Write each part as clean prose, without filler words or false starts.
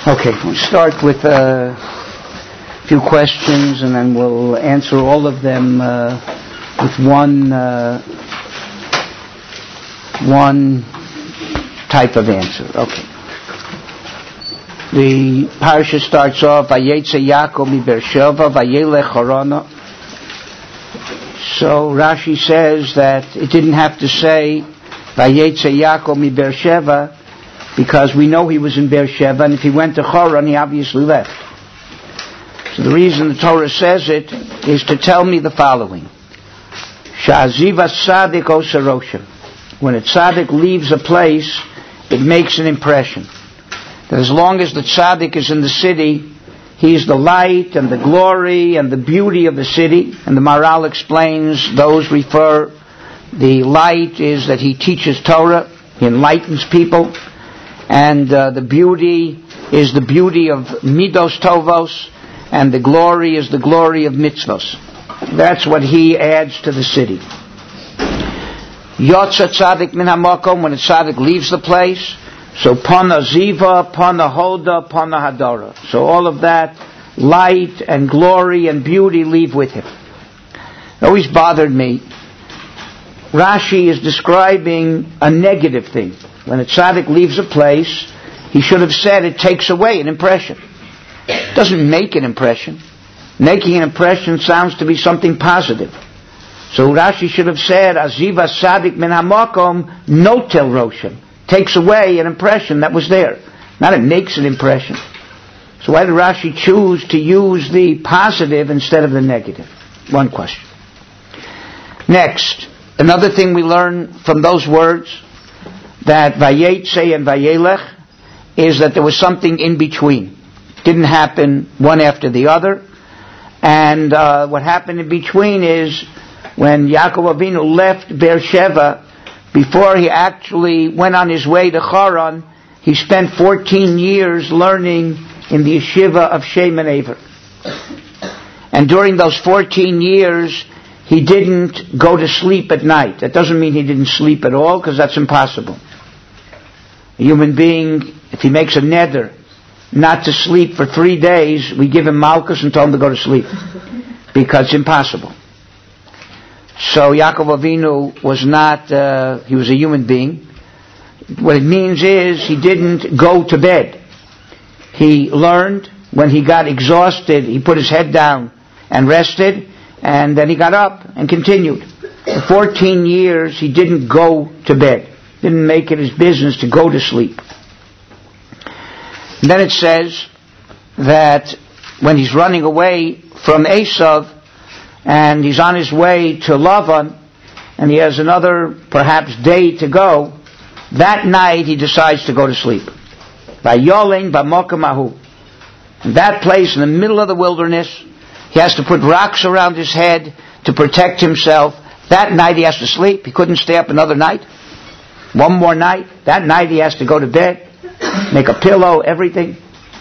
Okay, we'll start with a few questions and then we'll answer all of them with one type of answer. Okay. The parasha starts off, Vayetze Yaakov mi Beersheva, Vayelech Harana. So Rashi says that it didn't have to say Vayetze Yaakov mi Beersheva because we know he was in Beersheva, and if he went to Haran, he obviously left. So the reason the Torah says it is to tell me the following. Sha'aziva tzaddik osa roshem. When a tzaddik leaves a place, it makes an impression. That as long as the tzaddik is in the city, he is the light and the glory and the beauty of the city. And the Maharal explains those refer, the light is that he teaches Torah, he enlightens people. And the beauty is the beauty of midos tovos, and the glory is the glory of mitzvos. That's what he adds to the city. Yotza tzaddik min hamakom, when a tzaddik leaves the place, so pana ziva, pana hoda, pana hadara. So all of that light and glory and beauty leave with him. It always bothered me. Rashi is describing a negative thing. When a tzaddik leaves a place, he should have said it takes away an impression. It doesn't make an impression. Making an impression sounds to be something positive. So Rashi should have said, Aziva tzaddik min hamakom notel roshem. Takes away an impression that was there. Not it makes an impression. So why did Rashi choose to use the positive instead of the negative? One question. Next, another thing we learn from those words, that Vayetze and Vayelech, is that there was something in between. It didn't happen one after the other. And what happened in between is when Yaakov Avinu left Beersheva, before he actually went on his way to Haran, he spent 14 years learning in the yeshiva of Shem and Aver. And during those 14 years, he didn't go to sleep at night. That doesn't mean he didn't sleep at all, because that's impossible. A human being, if he makes a neder not to sleep for 3 days, we give him malchus and tell him to go to sleep. Because it's impossible. So Yaakov Avinu was not, he was a human being. What it means is he didn't go to bed. He learned. When he got exhausted, he put his head down and rested, and then he got up and continued. For 14 years he didn't go to bed. Didn't make it his business to go to sleep. And then it says that when he's running away from Esav, and he's on his way to Lavan, and he has another, perhaps, day to go, that night he decides to go to sleep. Vayolin b'mokem ahu. In that place in the middle of the wilderness, he has to put rocks around his head to protect himself. That night he has to sleep. He couldn't stay up another night. One more night. That night he has to go to bed, make a pillow, everything.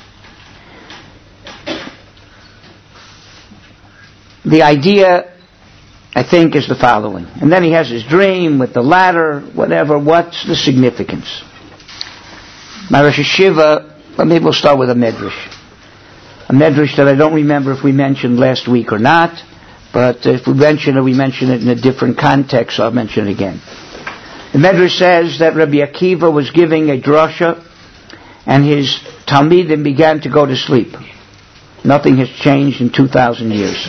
The idea, I think, is the following. And then he has his dream with the ladder, whatever. What's the significance? My Rosh Hashiva, well, maybe we'll start with a medrash. A medrash that I don't remember if we mentioned last week or not, but if we mention it, we mention it in a different context, so I'll mention it again. The medrash says that Rabbi Akiva was giving a drasha, and his talmidim began to go to sleep. Nothing has changed in 2,000 years.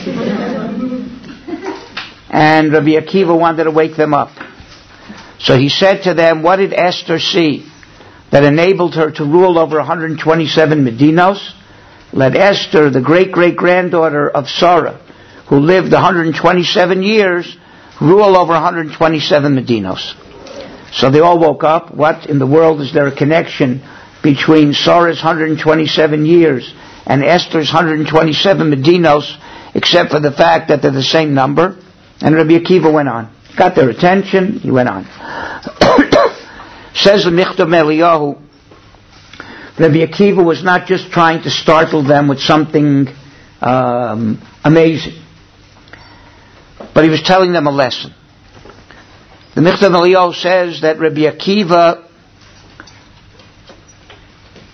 And Rabbi Akiva wanted to wake them up. So he said to them, what did Esther see that enabled her to rule over 127 Medinos? Let Esther, the great-great-granddaughter of Sarah, who lived 127 years, rule over 127 Medinos. So they all woke up. What in the world is there a connection between Sarah's 127 years and Esther's 127 Medinos, except for the fact that they're the same number? And Rabbi Akiva went on. Got their attention, he went on. Says the Michtav Eliyahu, Rabbi Akiva was not just trying to startle them with something amazing, but he was telling them a lesson. The Michtav Eliyahu says that Rabbi Akiva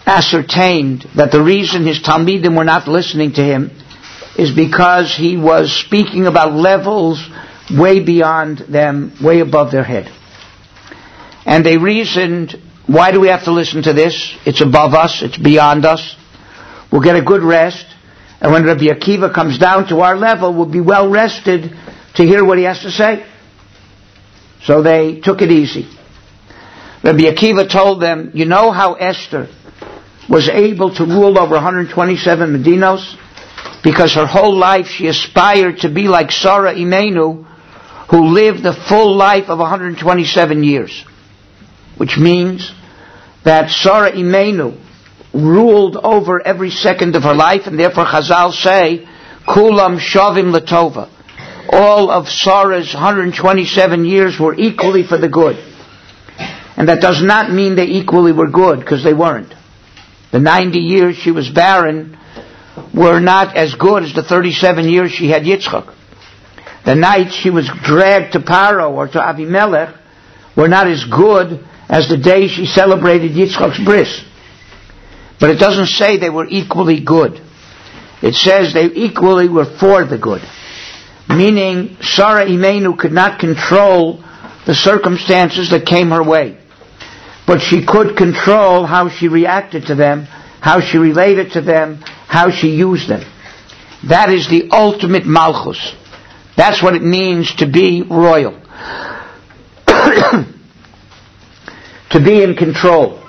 ascertained that the reason his Talmidim were not listening to him is because he was speaking about levels way beyond them, way above their head. And they reasoned, why do we have to listen to this? It's above us, it's beyond us. We'll get a good rest, and when Rabbi Akiva comes down to our level, we'll be well rested to hear what he has to say. So they took it easy. Rabbi Akiva told them, you know how Esther was able to rule over 127 Medinos? Because her whole life she aspired to be like Sarah Imenu, who lived the full life of 127 years. Which means that Sarah Imenu ruled over every second of her life, and therefore Chazal say, Kulam Shavim Latova. All of Sarah's 127 years were equally for the good. And that does not mean they equally were good, because they weren't. The 90 years she was barren were not as good as the 37 years she had Yitzchak. The nights she was dragged to Paro or to Avimelech were not as good as the day she celebrated Yitzchak's bris. But it doesn't say they were equally good. It says they equally were for the good. Meaning, Sarah Imenu could not control the circumstances that came her way. But she could control how she reacted to them, how she related to them, how she used them. That is the ultimate malchus. That's what it means to be royal. To be in control.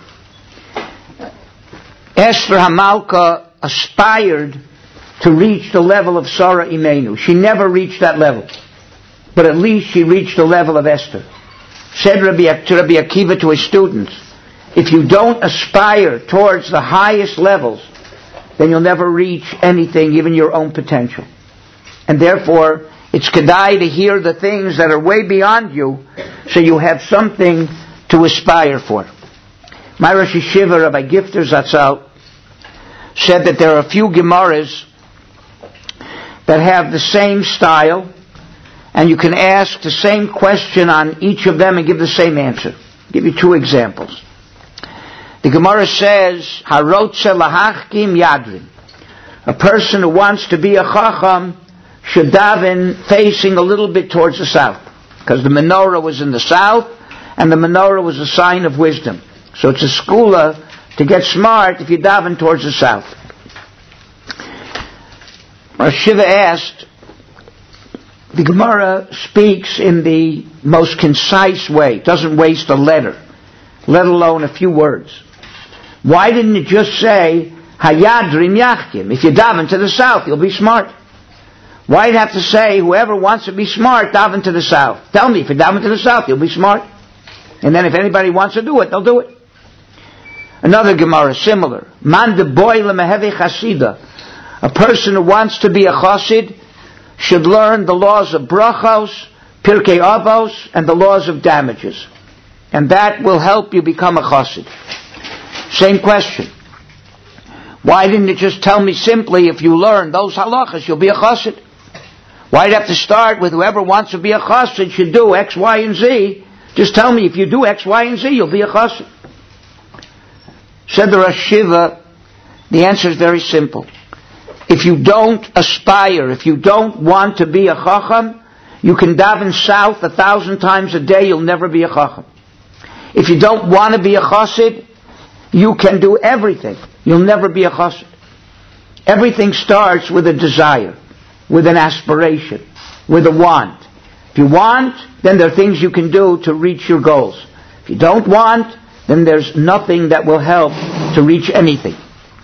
Esther Hamalka aspired to reach the level of Sarah Imenu. She never reached that level. But at least she reached the level of Esther. Said to Rabbi Akiva to his students, if you don't aspire towards the highest levels, then you'll never reach anything, even your own potential. And therefore, it's kedai to hear the things that are way beyond you, so you have something to aspire for. My Rosh Yeshiva, Rabbi Gifter Zatzal, said that there are a few Gemaras that have the same style, and you can ask the same question on each of them and give the same answer. I'll give you two examples. The Gemara says, Harotze lahachkim yadrin. A person who wants to be a chacham should daven facing a little bit towards the south, because the menorah was in the south, and the menorah was a sign of wisdom. So it's a skula to get smart if you daven towards the south. Rav Shiva asked, the Gemara speaks in the most concise way. It doesn't waste a letter, let alone a few words. Why didn't it just say, Hayadrim Yachkim? If you daven to the south, you'll be smart. Why do you have to say, whoever wants to be smart, daven to the south? Tell me, if you daven to the south, you'll be smart. And then if anybody wants to do it, they'll do it. Another Gemara, similar. Man de boy lemehevi chasida. A person who wants to be a chassid should learn the laws of brachos, pirkei avos, and the laws of damages. And that will help you become a chassid. Same question. Why didn't it just tell me simply, if you learn those halachas, you'll be a chassid? Why do you have to start with whoever wants to be a chassid should do X, Y, and Z? Just tell me, if you do X, Y, and Z, you'll be a chassid. Said the Rosh Shiva, the answer is very simple. If you don't aspire, if you don't want to be a chacham, you can daven south 1,000 times a day, you'll never be a chacham. If you don't want to be a chassid, you can do everything. You'll never be a chassid. Everything starts with a desire, with an aspiration, with a want. If you want, then there are things you can do to reach your goals. If you don't want, then there's nothing that will help to reach anything.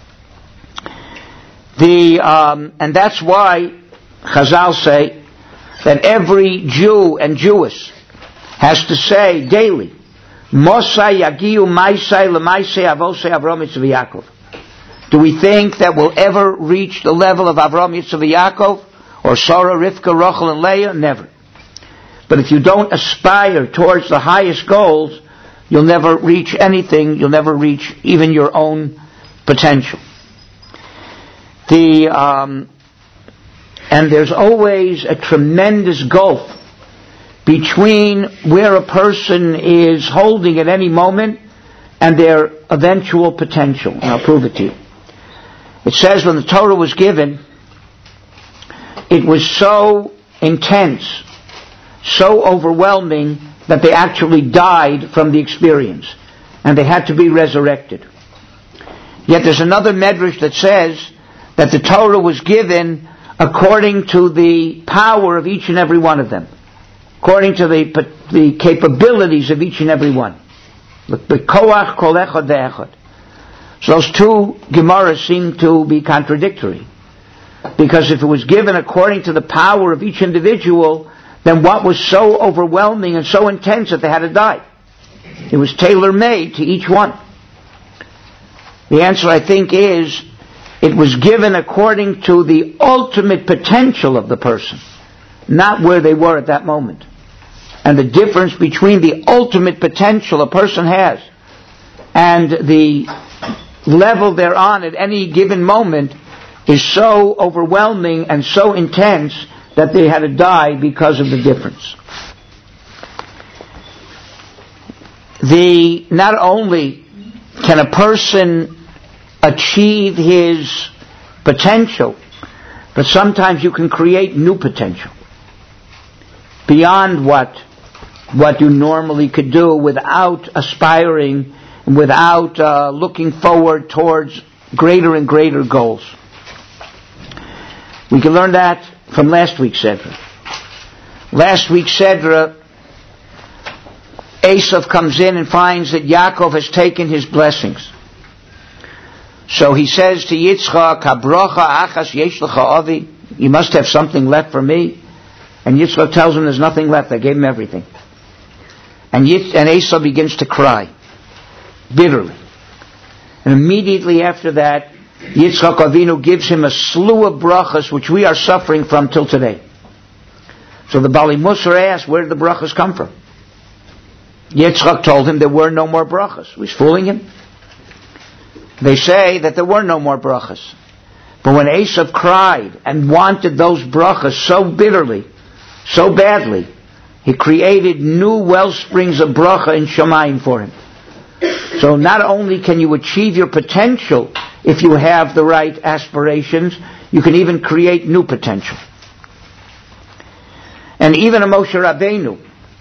And that's why Chazal say that every Jew and Jewess has to say daily, Mosai Yagiu Maisai Lemaisai Avosai Avram Yitzchak Yaakov. Do we think that we'll ever reach the level of Avram Yitzchak Yaakov or Sarah, Rivka, Rachel, and Leah? Never. But if you don't aspire towards the highest goals, you'll never reach anything. You'll never reach even your own potential. And there's always a tremendous gulf between where a person is holding at any moment and their eventual potential. And I'll prove it to you. It says when the Torah was given, it was so intense, so overwhelming, that they actually died from the experience. And they had to be resurrected. Yet there's another medrash that says that the Torah was given according to the power of each and every one of them. According to the capabilities of each and every one. B'koach kol echad ve'echad. So those two Gemaras seem to be contradictory. Because if it was given according to the power of each individual, then what was so overwhelming and so intense that they had to die? It was tailor-made to each one. The answer, I think, is it was given according to the ultimate potential of the person, not where they were at that moment. And the difference between the ultimate potential a person has and the level they're on at any given moment is so overwhelming and so intense that they had to die because of the difference. Not only can a person achieve his potential, but sometimes you can create new potential beyond what you normally could do without aspiring, without looking forward towards greater and greater goals. We can learn that from last week's Sedra. Last week's Sedra, Esav comes in and finds that Yaakov has taken his blessings. So he says to Yitzchak, "Habrocha achas yesh lecha avi," you must have something left for me. And Yitzchak tells him there's nothing left. I gave him everything. And Esav begins to cry bitterly. And immediately after that, Yitzchak Avinu gives him a slew of brachas which we are suffering from till today. So the Bali Musar asked, where did the brachas come from? Yitzchak told him there were no more brachas. He was fooling him. They say that there were no more brachas. But when Esav cried and wanted those brachas so bitterly, so badly, he created new well springs of bracha in Shamayim for him. So not only can you achieve your potential if you have the right aspirations, you can even create new potential. And even a Moshe Rabbeinu,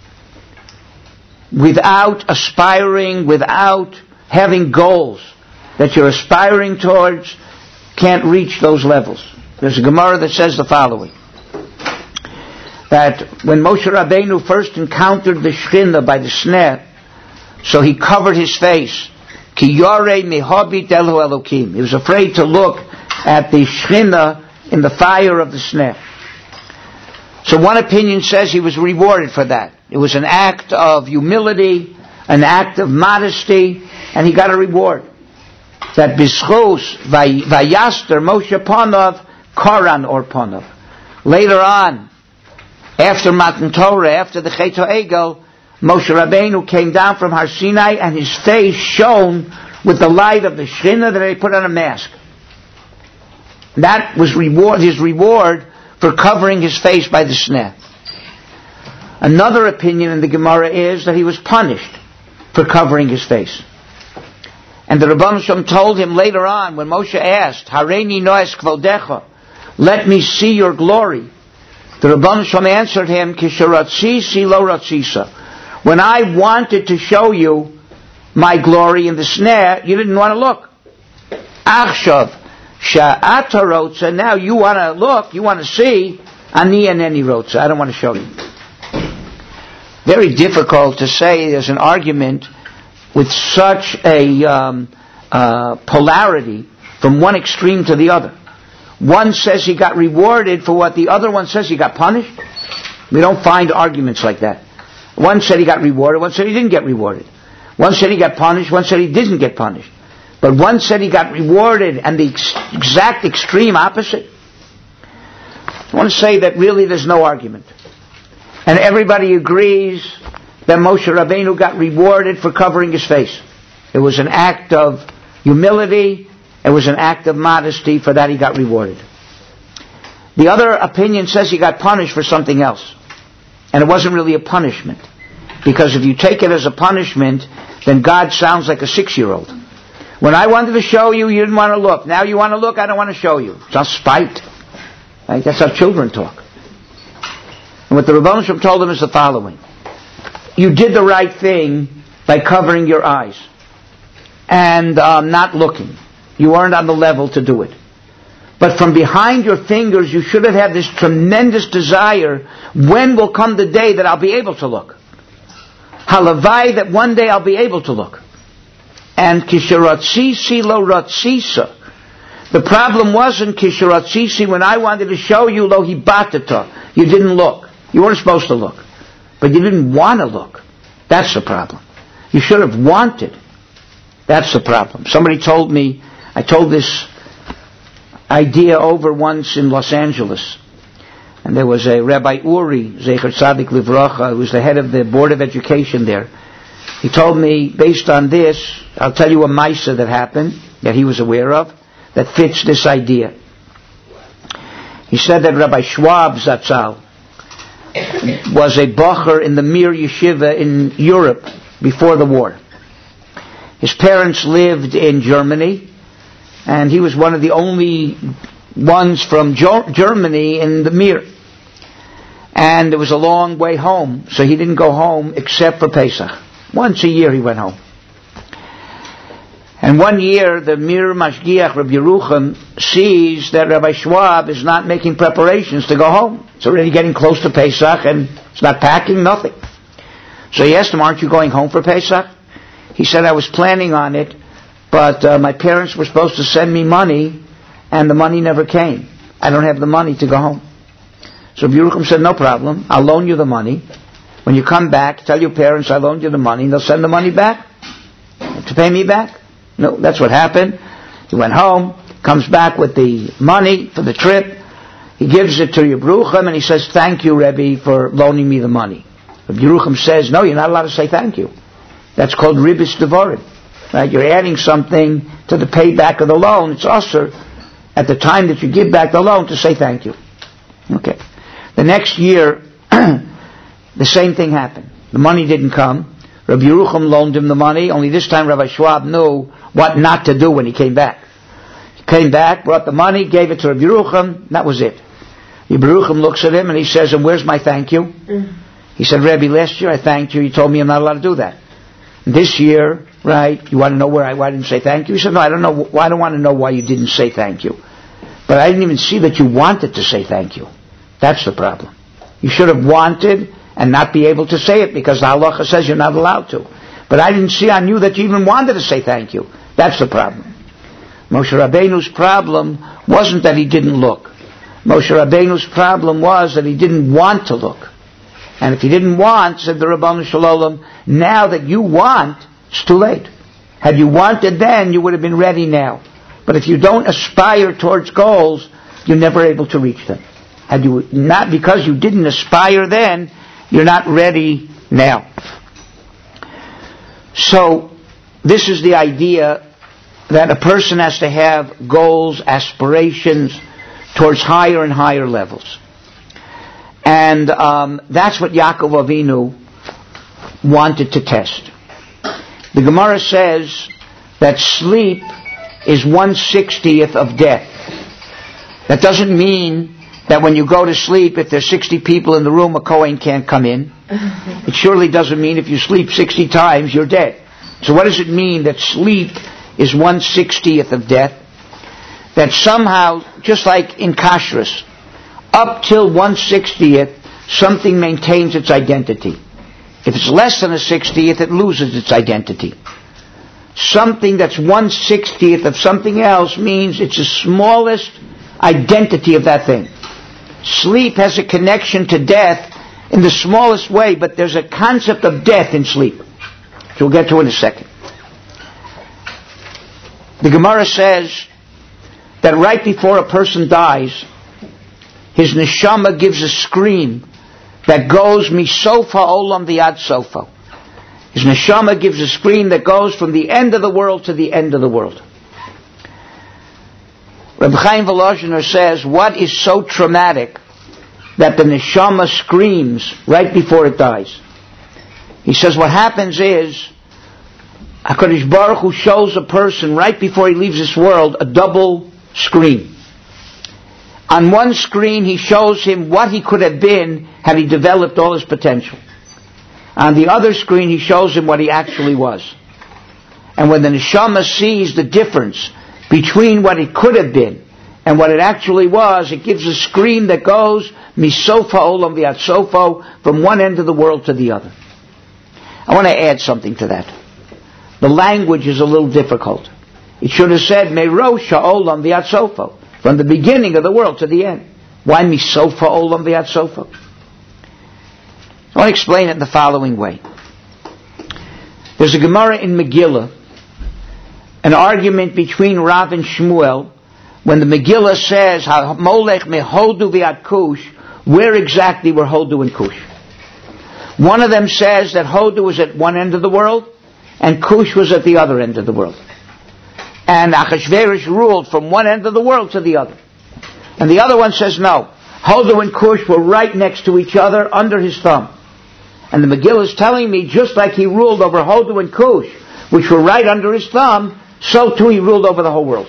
without aspiring, without having goals that you're aspiring towards, can't reach those levels. There's a Gemara that says the following, that when Moshe Rabbeinu first encountered the Shekhinah by the sneh, so he covered his face. Ki yorei mihabit elu Elokim. He was afraid to look at the Shekhinah in the fire of the sneh. So one opinion says he was rewarded for that. It was an act of humility, an act of modesty, and he got a reward. That bischos vayaster Moshe Panav Karan or Panav. Later on, after Matan Torah, after the Chet HaEgel, Moshe Rabbeinu came down from Har Sinai and his face shone with the light of the Shekhinah that they put on a mask. That was his reward for covering his face by the sneh. Another opinion in the Gemara is that he was punished for covering his face. And the Rebbeinu Shalom told him later on, when Moshe asked, Hareini noes kvodecha, let me see your glory. The Rebbeinu Shalom answered him, Kisharatzisi lo ratzisa. When I wanted to show you my glory in the snare, you didn't want to look. Achshav sha'ata rotza, now you want to look, you want to see, ani aneni rotza, I don't want to show you. Very difficult to say there's an argument with such a polarity from one extreme to the other. One says he got rewarded for what the other one says he got punished. We don't find arguments like that. One said he got rewarded, one said he didn't get rewarded. One said he got punished, one said he didn't get punished. But one said he got rewarded and the exact extreme opposite. I want to say that really there's no argument. And everybody agrees that Moshe Rabbeinu got rewarded for covering his face. It was an act of humility, it was an act of modesty, for that he got rewarded. The other opinion says he got punished for something else. And it wasn't really a punishment. Because if you take it as a punishment, then God sounds like a 6-year-old. When I wanted to show you, you didn't want to look. Now you want to look, I don't want to show you. It's not spite. Right? That's how children talk. And what the Rebbeinu Shalom told them is the following. You did the right thing by covering your eyes and not looking. You weren't on the level to do it. But from behind your fingers, you should have had this tremendous desire, when will come the day that I'll be able to look? Halavai, that one day I'll be able to look. And Kisharatzisi lo ratzisa. The problem wasn't Kisharatzisi, when I wanted to show you lo hibatata. You didn't look. You weren't supposed to look. But you didn't want to look. That's the problem. You should have wanted. That's the problem. Somebody told me, I told this idea over once in Los Angeles. And there was a Rabbi Uri, Zecher Tzadik Livracha, who was the head of the Board of Education there. He told me, based on this, I'll tell you a Maisa that happened, that he was aware of, that fits this idea. He said that Rabbi Schwab Zatzal was a Bocher in the Mir Yeshiva in Europe before the war. His parents lived in Germany, and he was one of the only ones from Germany in the Mir. And it was a long way home, so he didn't go home except for Pesach. Once a year he went home. And one year the Mir Mashgiach, Rabbi Yerucham, sees that Rabbi Schwab is not making preparations to go home. It's already getting close to Pesach and it's not packing, nothing. So he asked him, aren't you going home for Pesach? He said, I was planning on it, but my parents were supposed to send me money and the money never came. I don't have the money to go home. So Rabbi Yerucham said, no problem, I'll loan you the money. When you come back, tell your parents I loaned you the money and they'll send the money back to pay me back. No, that's what happened. He went home, comes back with the money for the trip. He gives it to Rabbi Yerucham and he says, thank you, Rebbe, for loaning me the money. Rabbi Yerucham says, no, you're not allowed to say thank you. That's called ribis devarim. Right? You're adding something to the payback of the loan. It's usher at the time that you give back the loan to say thank you. Okay. The next year, the same thing happened. The money didn't come. Rabbi Yerucham loaned him the money, only this time Rabbi Schwab knew what not to do when he came back. He came back, brought the money, gave it to Rabbi Yerucham, that was it. Rabbi Yerucham looks at him and he says, and where's my thank you? He said, Rebbe, last year I thanked you, you told me I'm not allowed to do that. This year, right, you want to know why I didn't say thank you? He said, no, I don't want to know why you didn't say thank you. But I didn't even see that you wanted to say thank you. That's the problem. You should have wanted and not be able to say it because the halacha says you're not allowed to. But I didn't see on you that you even wanted to say thank you. That's the problem. Moshe Rabbeinu's problem wasn't that he didn't look. Moshe Rabbeinu's problem was that he didn't want to look. And if he didn't want, said the Rabbanu Shalom, now that you want, it's too late. Had you wanted then, you would have been ready now. But if you don't aspire towards goals, you're never able to reach them. Had you not, because you didn't aspire then, you're not ready now. So, this is the idea that a person has to have goals, aspirations towards higher and higher levels. And that's what Yaakov Avinu wanted to test. The Gemara says that sleep is 1/60th of death. That doesn't mean that when you go to sleep, if there's 60 people in the room, a Kohen can't come in. It surely doesn't mean if you sleep 60 times, you're dead. So what does it mean that sleep is 1/60th of death? That somehow, just like in kashrus, up till 1/60th, something maintains its identity. If it's less than a 60th, it loses its identity. Something that's 1/60th of something else means it's the smallest identity of that thing. Sleep has a connection to death in the smallest way, but there's a concept of death in sleep, which we'll get to in a second. The Gemara says that right before a person dies, his neshama gives a scream that goes misofa olam v'ad sofa. His neshama gives a scream that goes from the end of the world to the end of the world. Reb Chaim Volozhiner says, what is so traumatic that the neshama screams right before it dies? He says what happens is, HaKadosh Baruch Hu shows a person right before he leaves this world a double screen. On one screen he shows him what he could have been had he developed all his potential. On the other screen he shows him what he actually was. And when the neshama sees the difference between what it could have been and what it actually was, it gives a screen that goes misofa olam v'ad sofo, from one end of the world to the other. I want to add something to that. The language is a little difficult. It should have said merosh ha'olam v'ad sofo, from the beginning of the world to the end. Why misofa olam v'ad sofo? I want to explain it in the following way. There's a Gemara in Megillah, an argument between Rav and Shmuel, when the Megillah says, Molech mehodu v'ad Kush, where exactly were Hodu and Kush? One of them says that Hodu was at one end of the world, and Kush was at the other end of the world. And Achashverosh ruled from one end of the world to the other. And the other one says no. Hodu and Kush were right next to each other under his thumb. And the Megillah is telling me, just like he ruled over Hodu and Kush, which were right under his thumb, so too he ruled over the whole world.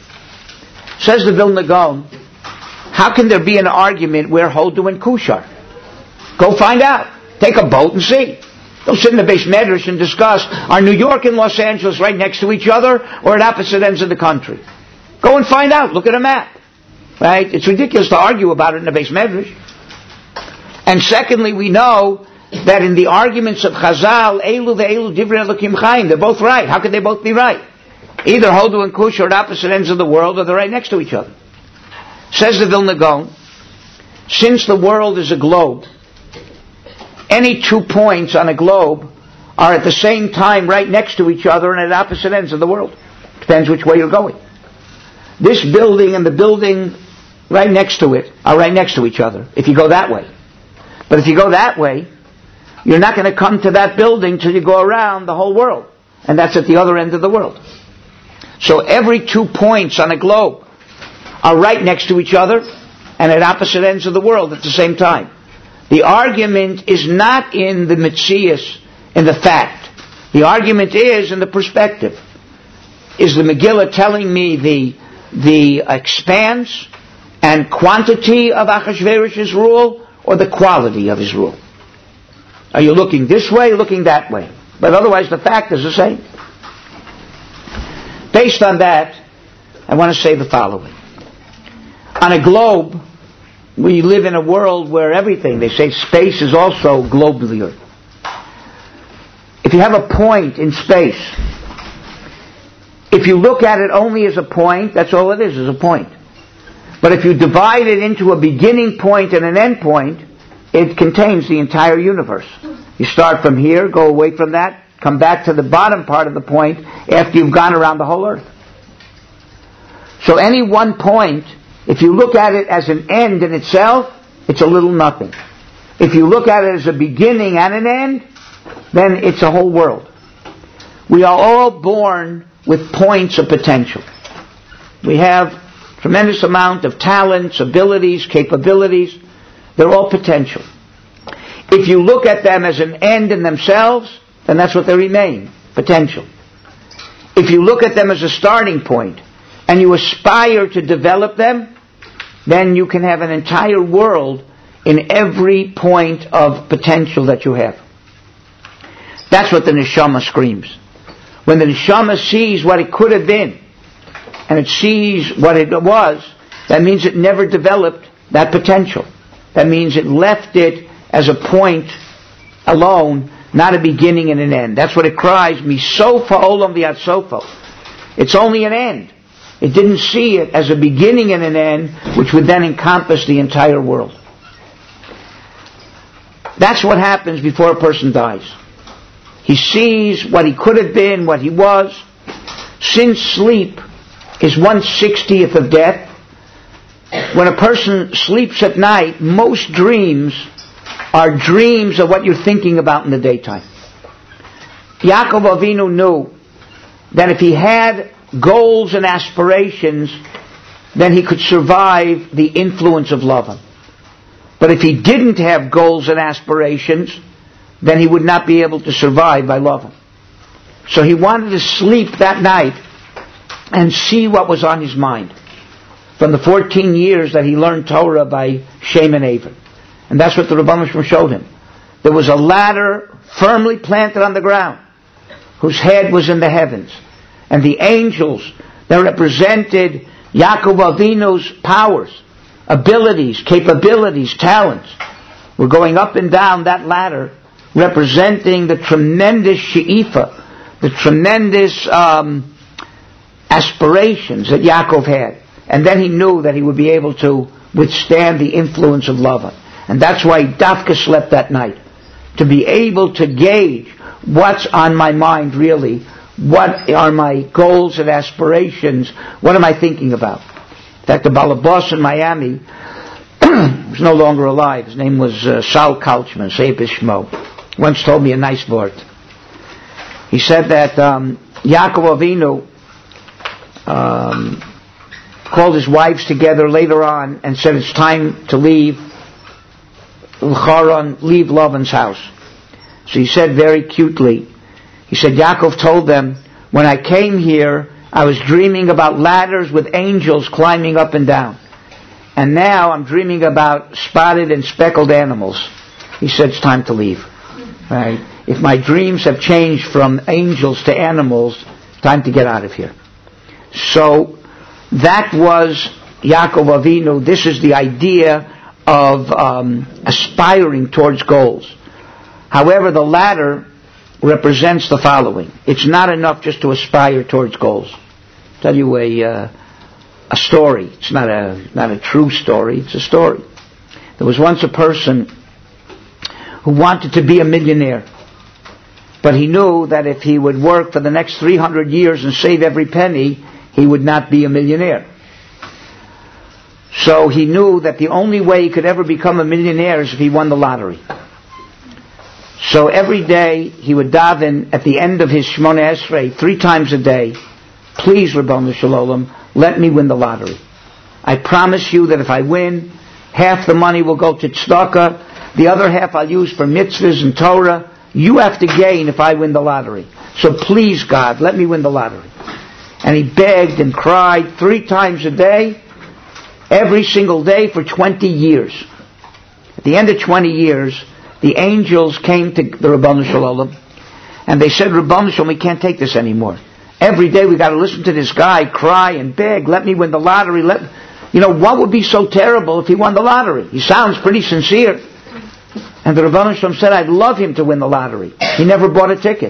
Says the Vilna Gaon, how can there be an argument where Hodu and Kush are? Go find out. Take a boat and see. Don't sit in the Beis Medrash and discuss, are New York and Los Angeles right next to each other or at opposite ends of the country? Go and find out. Look at a map. Right? It's ridiculous to argue about it in the Beis Medrash. And secondly, we know that in the arguments of Chazal, Elu ve'elu divrei Elokim Chaim, they're both right. How could they both be right? Either Hodu and Kush are at opposite ends of the world, or they're right next to each other. Says the Vilna Gaon, since the world is a globe, any 2 points on a globe are at the same time right next to each other and at opposite ends of the world. Depends which way you're going. This building and the building right next to it are right next to each other, if you go that way. But if you go that way, you're not going to come to that building till you go around the whole world. And that's at the other end of the world. So every 2 points on a globe are right next to each other and at opposite ends of the world at the same time. The argument is not in the metzius, in the fact. The argument is in the perspective. Is the Megillah telling me the expanse and quantity of Achashverosh's rule, or the quality of his rule? Are you looking this way, looking that way? But otherwise the fact is the same. Based on that, I want to say the following. On a globe, we live in a world where everything, they say space is also globular. If you have a point in space, if you look at it only as a point, that's all it is a point. But if you divide it into a beginning point and an end point, it contains the entire universe. You start from here, go away from that, come back to the bottom part of the point after you've gone around the whole earth. So any one point, if you look at it as an end in itself, it's a little nothing. If you look at it as a beginning and an end, then it's a whole world. We are all born with points of potential. We have tremendous amount of talents, abilities, capabilities. They're all potential. If you look at them as an end in themselves, then that's what they remain, potential. If you look at them as a starting point and you aspire to develop them, then you can have an entire world in every point of potential that you have. That's what the neshama screams. When the neshama sees what it could have been, and it sees what it was, that means it never developed that potential. That means it left it as a point alone, not a beginning and an end. That's what it cries, misofa olam v'ad sofo. It's only an end. It didn't see it as a beginning and an end, which would then encompass the entire world. That's what happens before a person dies. He sees what he could have been, what he was. Since sleep is 1/60th of death, when a person sleeps at night, most dreams are dreams of what you're thinking about in the daytime. Yaakov Avinu knew that if he had goals and aspirations, then he could survive the influence of Lavan. But if he didn't have goals and aspirations, then he would not be able to survive by Lavan. So he wanted to sleep that night and see what was on his mind from the 14 years that he learned Torah by Shem and Aver. And that's what the Rebbeinu Shalom showed him. There was a ladder firmly planted on the ground, whose head was in the heavens. And the angels that represented Yaakov Avinu's powers, abilities, capabilities, talents, were going up and down that ladder, representing the tremendous she'ifa, the tremendous aspirations that Yaakov had. And then he knew that he would be able to withstand the influence of Lavan. And that's why Dafka slept that night, to be able to gauge what's on my mind really, what are my goals and aspirations, what am I thinking about. In fact, the Balabos in Miami was no longer alive. His name was Saul Kalchman, Seif Ishmo. Once told me a nice word. He said that Yaakov Avinu called his wives together later on and said it's time to leave L'charon, leave Lavan's house. So he said very cutely, he said, Yaakov told them, when I came here, I was dreaming about ladders with angels climbing up and down. And now I'm dreaming about spotted and speckled animals. He said, it's time to leave. Right? If my dreams have changed from angels to animals, time to get out of here. So that was Yaakov Avinu. This is the idea of aspiring towards goals. However, the ladder represents the following. It's not enough just to aspire towards goals. I'll tell you a story. It's not a true story. It's a story. There was once a person who wanted to be a millionaire, but he knew that if he would work for the next 300 years and save every penny, he would not be a millionaire. So he knew that the only way he could ever become a millionaire is if he won the lottery. So every day he would daven at the end of his Shemona Esrei 3 times a day, please, Ribono Shel Olam, let me win the lottery. I promise you that if I win, half the money will go to tzedakah, the other half I'll use for mitzvahs and Torah. You have to gain if I win the lottery. So please, God, let me win the lottery. And he begged and cried 3 times a day, every single day for 20 years. At the end of 20 years, the angels came to the Ribono Shel Olam, and they said, Ribono Shel Olam, we can't take this anymore. Every day we got to listen to this guy cry and beg, let me win the lottery. What would be so terrible if he won the lottery? He sounds pretty sincere. And the Ribono Shel Olam said, I'd love him to win the lottery. He never bought a ticket.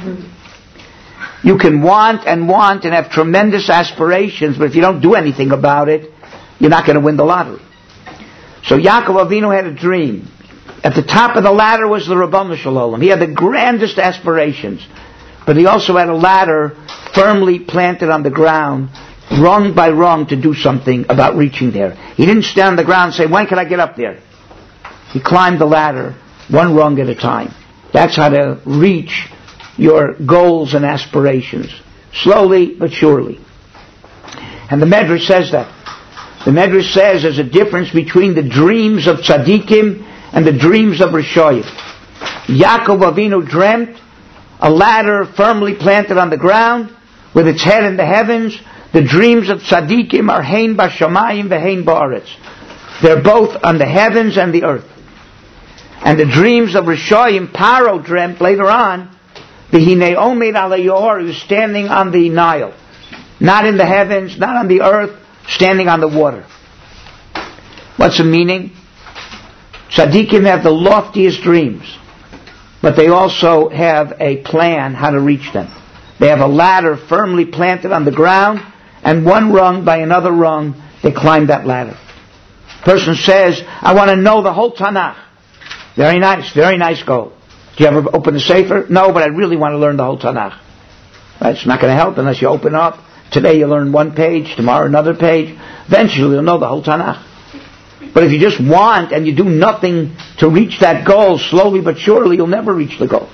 You can want and have tremendous aspirations, but if you don't do anything about it, you're not going to win the lottery. So Yaakov Avinu had a dream. At the top of the ladder was the Ribono Shel Olam. He had the grandest aspirations, but he also had a ladder firmly planted on the ground, rung by rung, to do something about reaching there. He didn't stand on the ground and say, when can I get up there? He climbed the ladder, one rung at a time. That's how to reach your goals and aspirations. Slowly but surely. And the Medrash says that. The Medrash says there's a difference between the dreams of tzaddikim and the dreams of Rishoyim. Yaakov Avinu dreamt a ladder firmly planted on the ground with its head in the heavens. The dreams of tzaddikim are hein b'shamayim v'hein ba'aretz. They're both on the heavens and the earth. And the dreams of Rishoyim, Paro dreamt later on, v'hinei omed ala yor, he was standing on the Nile. Not in the heavens, not on the earth, standing on the water. What's the meaning? Tzaddikim have the loftiest dreams, but they also have a plan how to reach them. They have a ladder firmly planted on the ground, and one rung by another rung, they climb that ladder. Person says, I want to know the whole Tanakh. Very nice goal. Do you ever open the Sefer? No, but I really want to learn the whole Tanakh. Right? It's not going to help unless you open up. Today you learn 1 page, tomorrow another page. Eventually you'll know the whole Tanakh. But if you just want and you do nothing to reach that goal, slowly but surely you'll never reach the goal.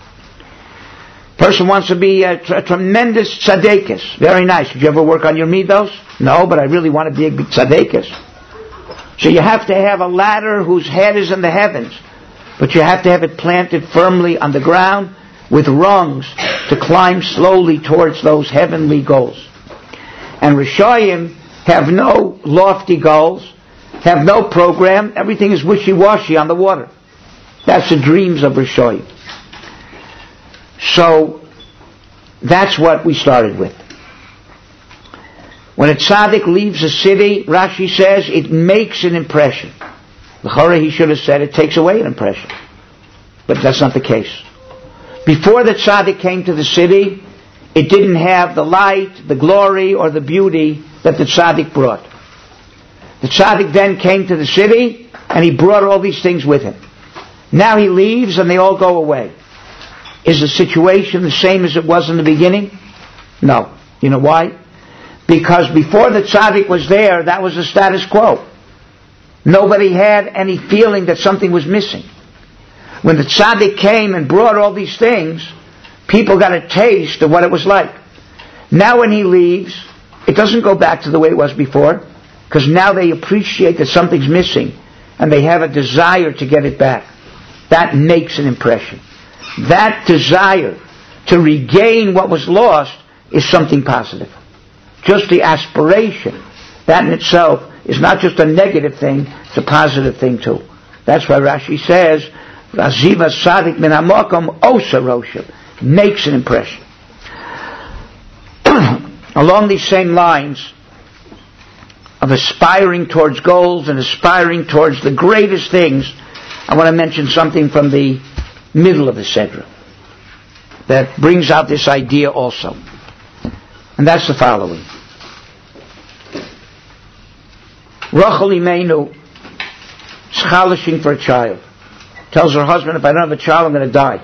Person wants to be a tremendous tzaddikus. Very nice. Did you ever work on your midos? No, but I really want to be a big tzaddikus. So you have to have a ladder whose head is in the heavens, but you have to have it planted firmly on the ground, with rungs to climb slowly towards those heavenly goals. And Rishayim have no lofty goals, have no program. Everything is wishy-washy on the water. That's the dreams of Rishayim. So that's what we started with. When a tzaddik leaves a city, Rashi says, it makes an impression. L'chorah, he should have said it takes away an impression. But that's not the case. Before the tzaddik came to the city, it didn't have the light, the glory, or the beauty that the tzaddik brought. The tzaddik then came to the city, and he brought all these things with him. Now he leaves, and they all go away. Is the situation the same as it was in the beginning? No. You know why? Because before the tzaddik was there, that was the status quo. Nobody had any feeling that something was missing. When the tzaddik came and brought all these things, people got a taste of what it was like. Now when he leaves, it doesn't go back to the way it was before, because now they appreciate that something's missing, and they have a desire to get it back. That makes an impression. That desire to regain what was lost is something positive. Just the aspiration, that in itself is not just a negative thing, it's a positive thing too. That's why Rashi says, Aziva Sadik min hamakam osa roshim, makes an impression. Along these same lines of aspiring towards goals and aspiring towards the greatest things, I want to mention something from the middle of the Sedra that brings out this idea also. And that's the following. Rachel Imeinu is chalishing for a child. Tells her husband, if I don't have a child, I'm going to die.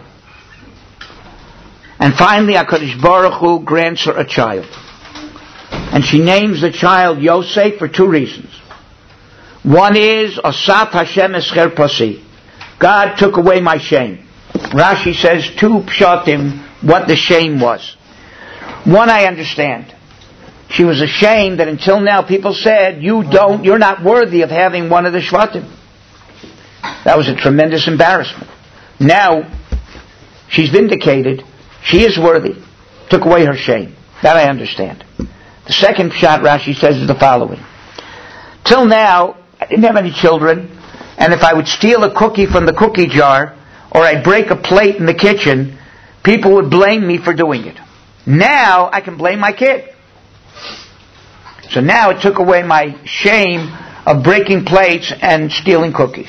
And finally, HaKadosh Baruch Hu grants her a child. And she names the child Yosef for two reasons. One is, Asat Hashem Escher Pasi. God took away my shame. Rashi says two pshatim what the shame was. One I understand. She was ashamed that until now people said, you're not worthy of having one of the shvatim. That was a tremendous embarrassment. Now, she's vindicated. She is worthy. Took away her shame. That I understand. The second pshat Rashi says is the following. Till now, I didn't have any children, and if I would steal a cookie from the cookie jar, or I'd break a plate in the kitchen, people would blame me for doing it. Now, I can blame my kid. So now it took away my shame of breaking plates and stealing cookies.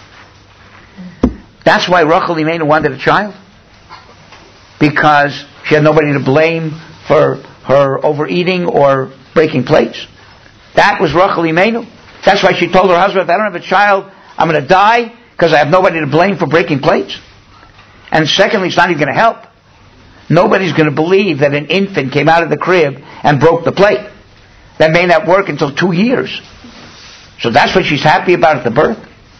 That's why Rachel Imeinu wanted a child. Because she had nobody to blame for her overeating or breaking plates. That was Rachel Imeinu. That's why she told her husband, if I don't have a child, I'm going to die because I have nobody to blame for breaking plates. And secondly, it's not even going to help. Nobody's going to believe that an infant came out of the crib and broke the plate. That may not work until 2 years. So that's what she's happy about at the birth.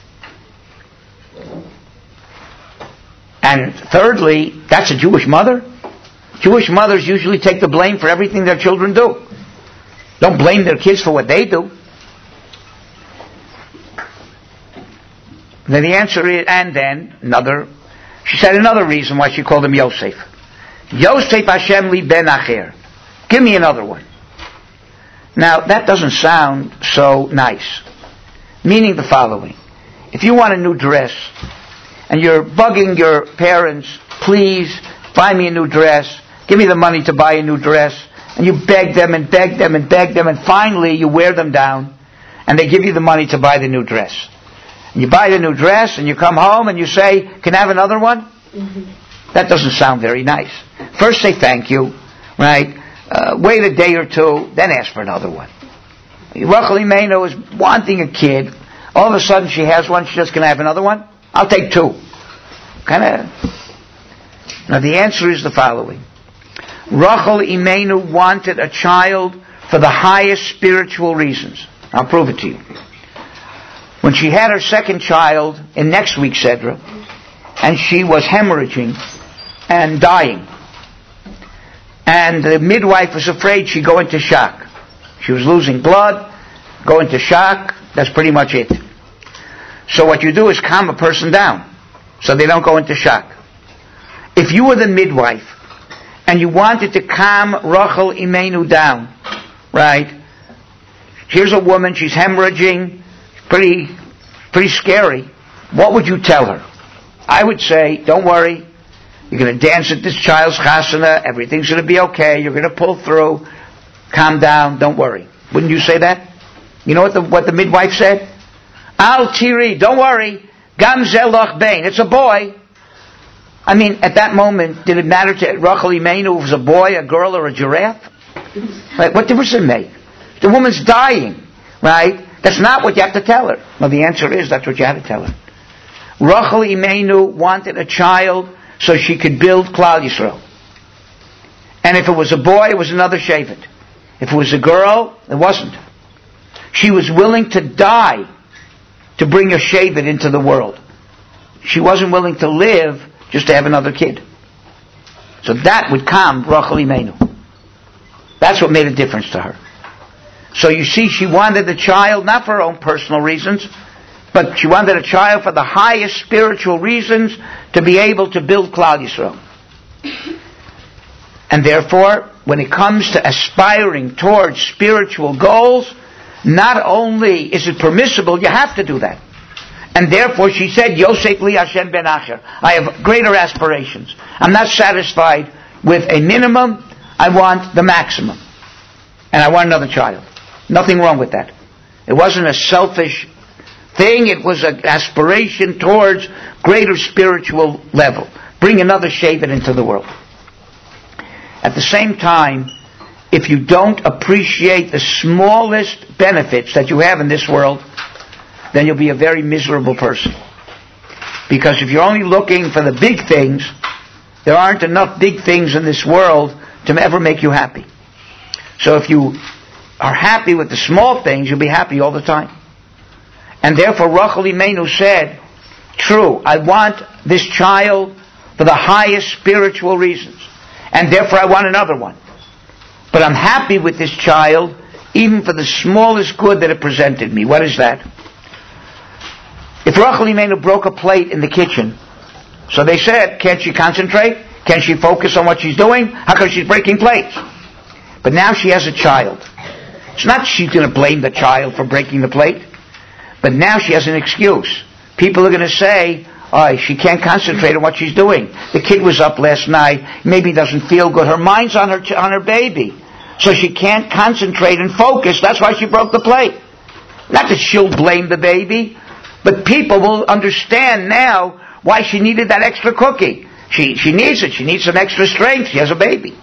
And thirdly, that's a Jewish mother. Jewish mothers usually take the blame for everything their children do. Don't blame their kids for what they do. Then the answer is, and then she said another reason why she called him Yosef. Yosef Hashem li ben acher. Give me another one. Now, that doesn't sound so nice. Meaning the following. If you want a new dress, and you're bugging your parents, please buy me a new dress, give me the money to buy a new dress, and you beg them and beg them and beg them, and finally you wear them down, and they give you the money to buy the new dress. And you buy the new dress, and you come home, and you say, can I have another one? Mm-hmm. That doesn't sound very nice. First say thank you, right? Wait a day or two, then ask for another one. Rachel Imeinu is wanting a kid. All of a sudden she has one, she says, can I have another one? I'll take two. Now the answer is the following. Rachel Imeinu wanted a child for the highest spiritual reasons. I'll prove it to you. When she had her second child in next week's Sedra, and she was hemorrhaging and dying, and the midwife was afraid she'd go into shock. She was losing blood, go into shock, that's pretty much it. So what you do is calm a person down, so they don't go into shock. if you were the midwife and you wanted to calm Rachel Imenu down, right? Here's a woman, she's hemorrhaging, pretty scary. What would you tell her? I would say, don't worry, you're going to dance at this child's chasana, everything's going to be okay, you're going to pull through, calm down, don't worry. Wouldn't you say that? You know what the midwife said? Al tiri, don't worry, gam zeloch bein, it's a boy. I mean, at that moment, did it matter to Rachel Imenu if it was a boy, a girl, or a giraffe? Right? What difference does it make? The woman's dying, right? That's not what you have to tell her. Well, the answer is that's what you had to tell her. Rachel Imenu wanted a child so she could build Klal Yisrael. And if it was a boy, it was another shevet. If it was a girl, it wasn't. She was willing to die to bring a shevet into the world. She wasn't willing to live just to have another kid. So that would calm Rachel Imenu. That's what made a difference to her. So you see, she wanted a child not for her own personal reasons, but she wanted a child for the highest spiritual reasons, to be able to build Klal Yisrael. And therefore, when it comes to aspiring towards spiritual goals, not only is it permissible, you have to do that. And therefore she said, Yosef li Hashem ben Acher. I have greater aspirations. I'm not satisfied with a minimum, I want the maximum. And I want another child. Nothing wrong with that. It wasn't a selfish thing, it was an aspiration towards greater spiritual level. Bring another shevet into the world. At the same time, if you don't appreciate the smallest benefits that you have in this world, then you'll be a very miserable person. Because if you're only looking for the big things, there aren't enough big things in this world to ever make you happy. So if you are happy with the small things, you'll be happy all the time. And therefore Rachel Imenu said, true, I want this child for the highest spiritual reasons. And therefore I want another one. But I'm happy with this child even for the smallest good that it presented me. What is that? If Rachel Imenu broke a plate in the kitchen, so they said, can't she concentrate? Can't she focus on what she's doing? How come she's breaking plates? But now she has a child. It's not she's going to blame the child for breaking the plate, but now she has an excuse. People are going to say, oh, she can't concentrate on what she's doing. The kid was up last night, maybe doesn't feel good. Her mind's on her baby. So she can't concentrate and focus. That's why she broke the plate. Not that she'll blame the baby, but people will understand now why she needed that extra cookie. She needs it. She needs some extra strength. She has a baby.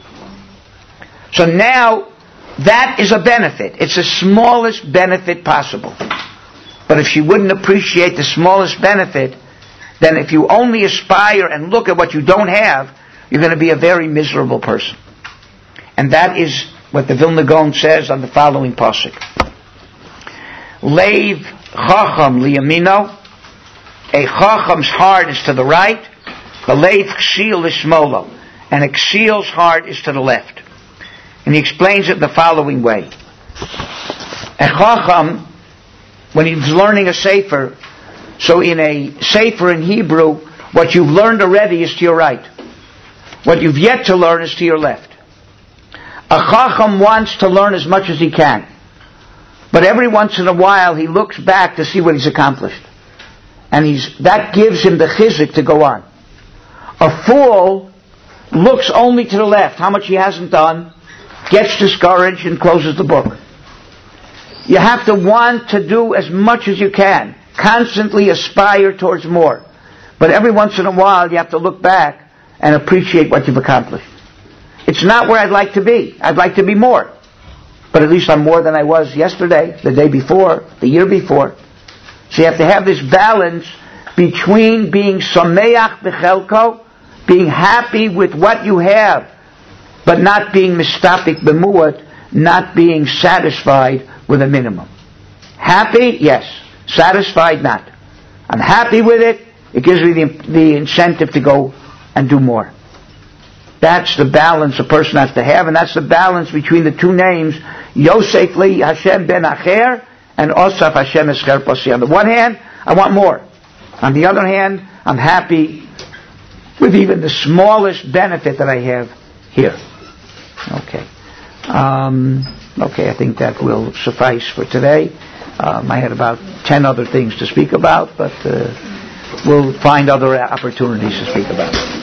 So now, that is a benefit. It's the smallest benefit possible. But if she wouldn't appreciate the smallest benefit, then if you only aspire and look at what you don't have, you're going to be a very miserable person. And that is what the Vilna Gaon says on the following pasuk. Leiv chacham liyamino, a chacham's heart is to the right, the leiv ksil lishmolo, and a ksil's heart is to the left. And he explains it the following way. A chacham, when he's learning a sefer, so in a sefer in Hebrew, what you've learned already is to your right. What you've yet to learn is to your left. A chacham wants to learn as much as he can. But every once in a while he looks back to see what he's accomplished. And that gives him the chizuk to go on. A fool looks only to the left, how much he hasn't done, gets discouraged and closes the book. You have to want to do as much as you can. Constantly aspire towards more. But every once in a while you have to look back and appreciate what you've accomplished. It's not where I'd like to be. I'd like to be more. But at least I'm more than I was yesterday, the day before, the year before. So you have to have this balance between being sameach b'chelko, being happy with what you have, but not being mistapik b'muat, not being satisfied with a minimum. Happy? Yes. Satisfied? Not. I'm happy with it. It gives me the incentive to go and do more. That's the balance a person has to have, and that's the balance between the two names, Yosef li Hashem ben Acher and Osaf Hashem escher posi. On the one hand, I want more. On the other hand, I'm happy with even the smallest benefit that I have here. Okay. Okay, I think that will suffice for today. I had about 10 other things to speak about, but we'll find other opportunities to speak about.